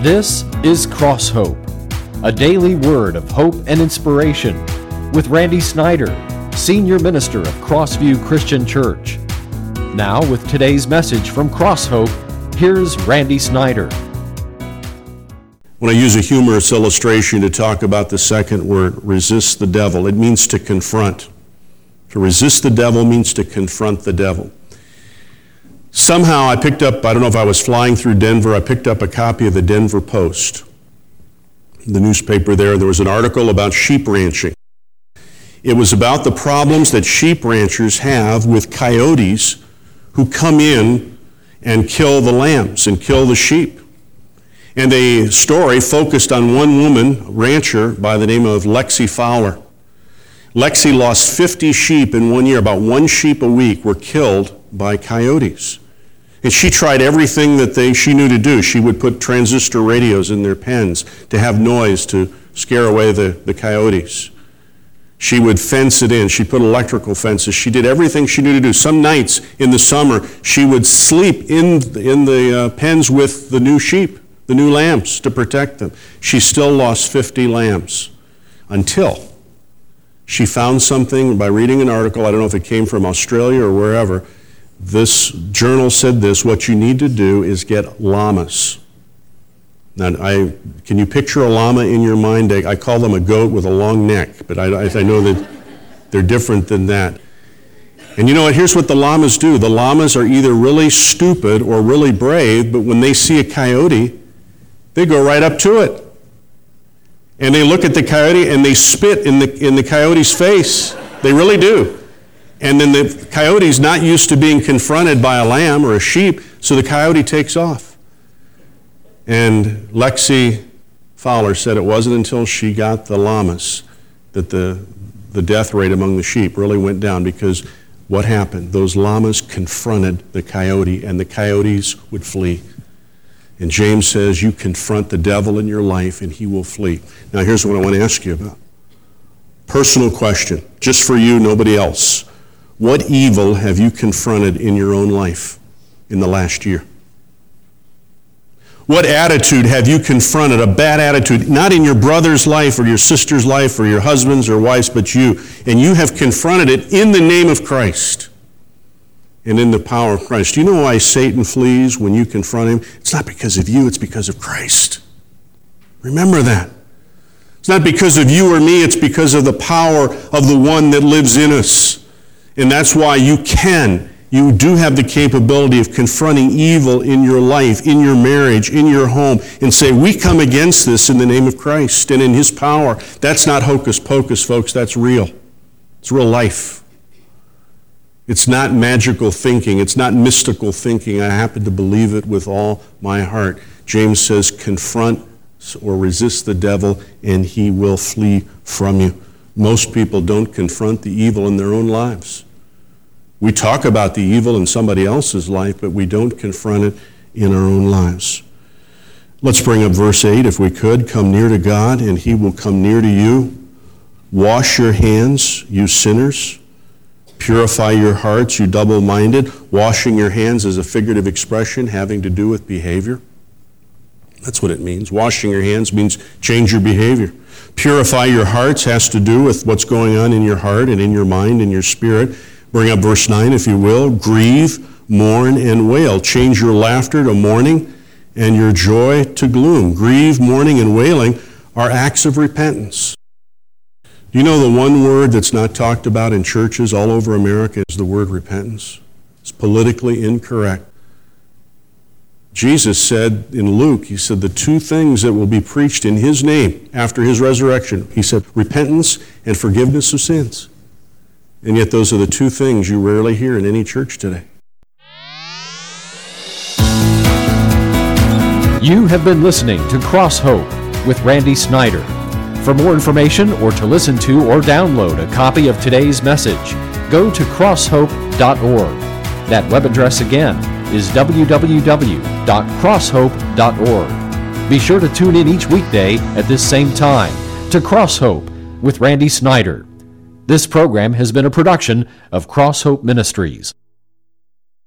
This is Cross Hope, a daily word of hope and inspiration with Randy Snyder, Senior Minister of Crossview Christian Church. Now with today's message from Cross Hope, here's Randy Snyder. When I use a humorous illustration to talk about the second word, resist the devil, it means to confront. To resist the devil means to confront the devil. Somehow I picked up, I don't know if I was flying through Denver, I picked up a copy of the Denver Post, the newspaper there. There was an article about sheep ranching. It was about the problems that sheep ranchers have with coyotes who come in and kill the lambs and kill the sheep. And the story focused on one woman, rancher, by the name of Lexi Fowler. Lexi lost 50 sheep in 1 year. About one sheep a week were killed by coyotes. And she tried everything that she knew to do. She would put transistor radios in their pens to have noise to scare away the coyotes. She would fence it in. She put electrical fences. She did everything she knew to do. Some nights in the summer, she would sleep in the pens with the new sheep, the new lambs, to protect them. She still lost 50 lambs until she found something by reading an article. I don't know if it came from Australia or wherever. This journal said this: what you need to do is get llamas. Now, can you picture a llama in your mind? I call them a goat with a long neck, but I know that they're different than that. And you know what? Here's what the llamas do. The llamas are either really stupid or really brave, but when they see a coyote, they go right up to it. And they look at the coyote and they spit in the coyote's face. They really do. And then the coyote's not used to being confronted by a lamb or a sheep, so the coyote takes off. And Lexi Fowler said it wasn't until she got the llamas that the death rate among the sheep really went down, because what happened? Those llamas confronted the coyote, and the coyotes would flee. And James says, you confront the devil in your life and he will flee. Now here's what I want to ask you about. Personal question, just for you, nobody else. What evil have you confronted in your own life in the last year? What attitude have you confronted, a bad attitude, not in your brother's life or your sister's life or your husband's or wife's, but you, and you have confronted it in the name of Christ and in the power of Christ? Do you know why Satan flees when you confront him? It's not because of you, it's because of Christ. Remember that. It's not because of you or me, it's because of the power of the one that lives in us. And that's why you do have the capability of confronting evil in your life, in your marriage, in your home, and say, we come against this in the name of Christ and in his power. That's not hocus pocus, folks. That's real. It's real life. It's not magical thinking. It's not mystical thinking. I happen to believe it with all my heart. James says, confront or resist the devil, and he will flee from you. Most people don't confront the evil in their own lives. We talk about the evil in somebody else's life, but we don't confront it in our own lives. Let's bring up verse 8, if we could. Come near to God, and he will come near to you. Wash your hands, you sinners. Purify your hearts, you double-minded. Washing your hands is a figurative expression having to do with behavior. That's what it means. Washing your hands means change your behavior. Purify your hearts has to do with what's going on in your heart and in your mind and your spirit. Bring up verse 9, if you will. Grieve, mourn, and wail. Change your laughter to mourning and your joy to gloom. Grieve, mourning, and wailing are acts of repentance. Do you know the one word that's not talked about in churches all over America is the word repentance? It's politically incorrect. Jesus said in Luke, he said the two things that will be preached in his name after his resurrection, he said repentance and forgiveness of sins. And yet those are the two things you rarely hear in any church today. You have been listening to Cross Hope with Randy Snyder. For more information or to listen to or download a copy of today's message, go to crosshope.org. That web address again is www.crosshope.org. Be sure to tune in each weekday at this same time to Cross Hope with Randy Snyder. This program has been a production of Cross Hope Ministries.